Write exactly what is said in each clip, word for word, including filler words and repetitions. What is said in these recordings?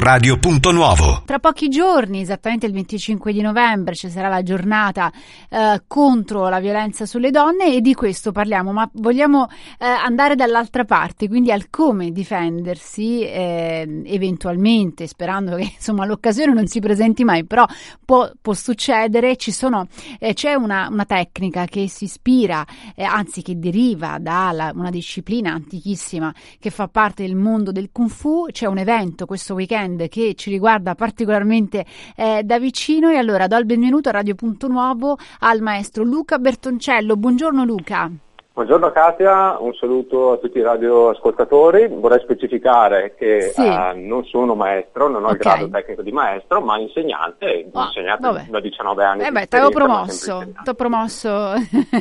Radio Punto Nuovo. Tra pochi giorni, esattamente il venticinque di novembre, ci sarà la giornata eh, contro la violenza sulle donne e di questo parliamo, ma vogliamo eh, andare dall'altra parte, quindi al come difendersi eh, eventualmente, sperando che insomma l'occasione non si presenti mai, però può, può succedere. Ci sono, eh, c'è una, una tecnica che si ispira, eh, anzi che deriva da la, una disciplina antichissima che fa parte del mondo del Kung Fu. C'è un evento questo weekend che ci riguarda particolarmente eh, da vicino e allora do il benvenuto a Radio Punto Nuovo al maestro Luca Bertoncello. Buongiorno Luca. Buongiorno Katia, un saluto a tutti i radioascoltatori. Vorrei specificare che sì. uh, non sono maestro, non ho okay. il grado tecnico di maestro, ma insegnante, ho oh, insegnato da diciannove anni. Eh beh, ti avevo promosso, ti ho promosso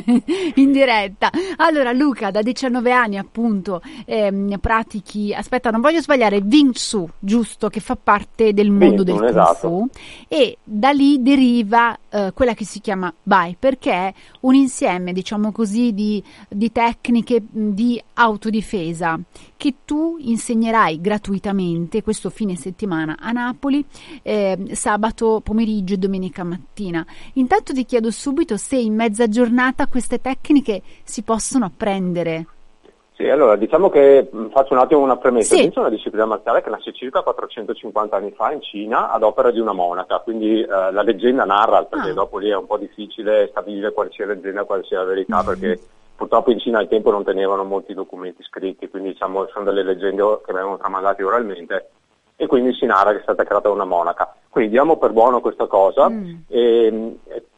in diretta. Allora Luca, da diciannove anni appunto ehm, pratichi, aspetta non voglio sbagliare, Wing Tsu, giusto, che fa parte del mondo Wing, del Kung esatto. Fu, e da lì deriva eh, quella che si chiama Bai, perché è un insieme, diciamo così, di di tecniche di autodifesa che tu insegnerai gratuitamente questo fine settimana a Napoli, eh, sabato pomeriggio e domenica mattina. Intanto ti chiedo subito se in mezza giornata queste tecniche si possono apprendere. Sì, allora diciamo che faccio un attimo una premessa. Sì. C'è una disciplina marziale che nasce circa quattrocentocinquanta anni fa in Cina ad opera di una monaca, quindi eh, la leggenda narra, perché ah. dopo lì è un po' difficile stabilire quale sia leggenda e quale sia la verità, mm-hmm. perché purtroppo in Cina al tempo non tenevano molti documenti scritti, quindi diciamo sono delle leggende che vengono tramandate oralmente e quindi si narra che è stata creata una monaca. Quindi diamo per buono questa cosa, mm. e,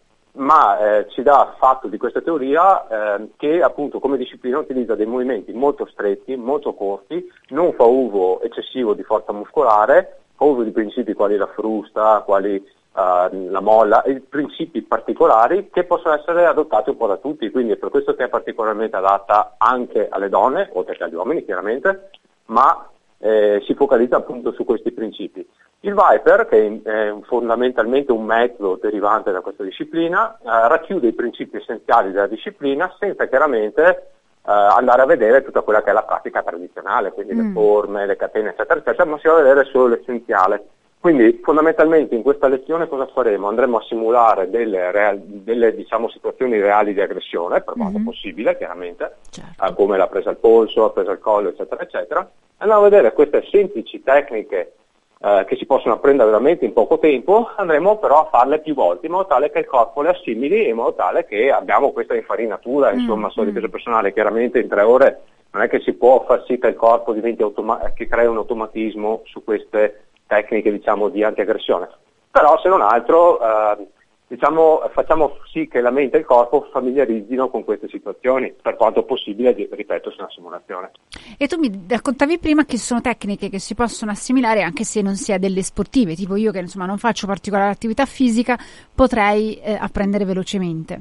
ma eh, ci dà fatto di questa teoria eh, che appunto come disciplina utilizza dei movimenti molto stretti, molto corti, non fa uso eccessivo di forza muscolare, fa uso di principi quali la frusta, quali Uh, la molla e principi particolari che possono essere adottati un po' da tutti, quindi è per questo che è particolarmente adatta anche alle donne, oltre che agli uomini chiaramente, ma eh, si focalizza appunto su questi principi. Il Viper, che è fondamentalmente un metodo derivante da questa disciplina, eh, racchiude i principi essenziali della disciplina senza chiaramente Uh, andare a vedere tutta quella che è la pratica tradizionale, quindi mm. le forme, le catene eccetera eccetera, ma si va a vedere solo l'essenziale. Quindi fondamentalmente in questa lezione cosa faremo? Andremo a simulare delle, real, delle diciamo, situazioni reali di aggressione, per quanto mm-hmm. possibile chiaramente, certo. uh, come la presa al polso, la presa al collo eccetera eccetera. Andiamo a vedere queste semplici tecniche Uh, che si possono apprendere veramente in poco tempo, andremo però a farle più volte in modo tale che il corpo le assimili, in modo tale che abbiamo questa infarinatura, mm, insomma, solo di peso personale. Chiaramente in tre ore non è che si può far sì che il corpo diventi automa- che crei un automatismo su queste tecniche, diciamo, di antiaggressione. Però se non altro uh, diciamo facciamo sì che la mente e il corpo familiarizzino con queste situazioni, per quanto possibile, ripeto, su una simulazione. E tu mi raccontavi prima che sono tecniche che si possono assimilare anche se non si è delle sportive, tipo io che insomma non faccio particolare attività fisica, potrei eh, apprendere velocemente.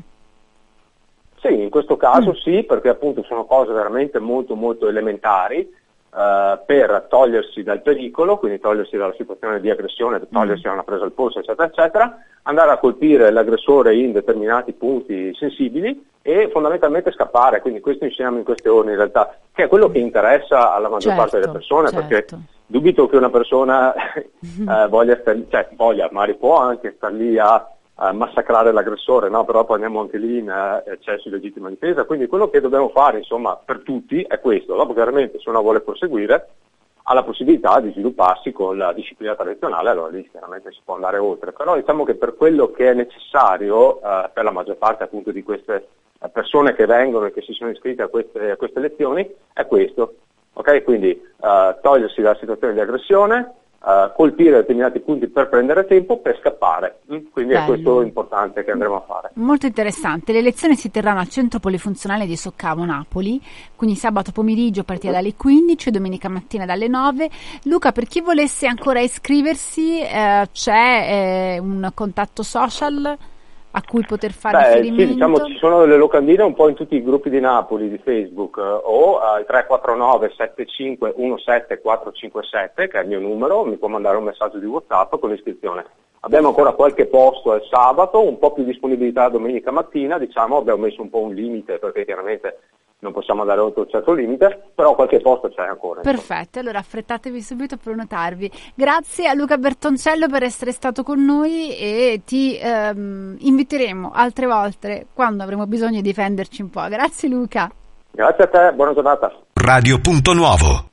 Sì, in questo caso mm. sì, perché appunto sono cose veramente molto molto elementari. Uh, per togliersi dal pericolo, quindi togliersi dalla situazione di aggressione, togliersi da una presa al polso eccetera eccetera, andare a colpire l'aggressore in determinati punti sensibili e fondamentalmente scappare. Quindi questo insegniamo in queste ore in realtà, che è quello che interessa alla maggior certo, parte delle persone, certo. perché dubito che una persona uh, voglia star, cioè voglia, magari può anche star lì a Uh, massacrare l'aggressore, no? Però poi andiamo anche lì in uh, eccesso di legittima difesa, quindi quello che dobbiamo fare insomma per tutti è questo. Dopo chiaramente se uno vuole proseguire ha la possibilità di svilupparsi con la disciplina tradizionale, allora lì chiaramente si può andare oltre, però diciamo che per quello che è necessario uh, per la maggior parte appunto di queste uh, persone che vengono e che si sono iscritte a queste, a queste lezioni è questo, ok? Quindi uh, togliersi dalla situazione di aggressione, Uh, colpire determinati punti per prendere tempo per scappare, mm? quindi Bello. È questo importante che andremo a fare. Molto interessante. Le lezioni si terranno al centro polifunzionale di Soccavo Napoli, quindi sabato pomeriggio a partire dalle quindici e domenica mattina dalle nove. Luca, per chi volesse ancora iscriversi eh, c'è eh, un contatto social a cui poter fare Beh, riferimento? Sì, diciamo ci sono delle locandine un po' in tutti i gruppi di Napoli di Facebook, eh, o al uh, tre quattro nove sette cinque uno sette quattro cinque sette, che è il mio numero, mi può mandare un messaggio di WhatsApp con l'iscrizione. Abbiamo ancora qualche posto al sabato, un po' più disponibilità domenica mattina, diciamo abbiamo messo un po' un limite perché chiaramente non possiamo andare oltre un certo limite, però qualche posto c'è ancora. Perfetto, allora affrettatevi subito a prenotarvi. Grazie a Luca Bertoncello per essere stato con noi e ti ehm, inviteremo altre volte quando avremo bisogno di difenderci un po'. Grazie Luca. Grazie a te, buona giornata. Radio Punto Nuovo.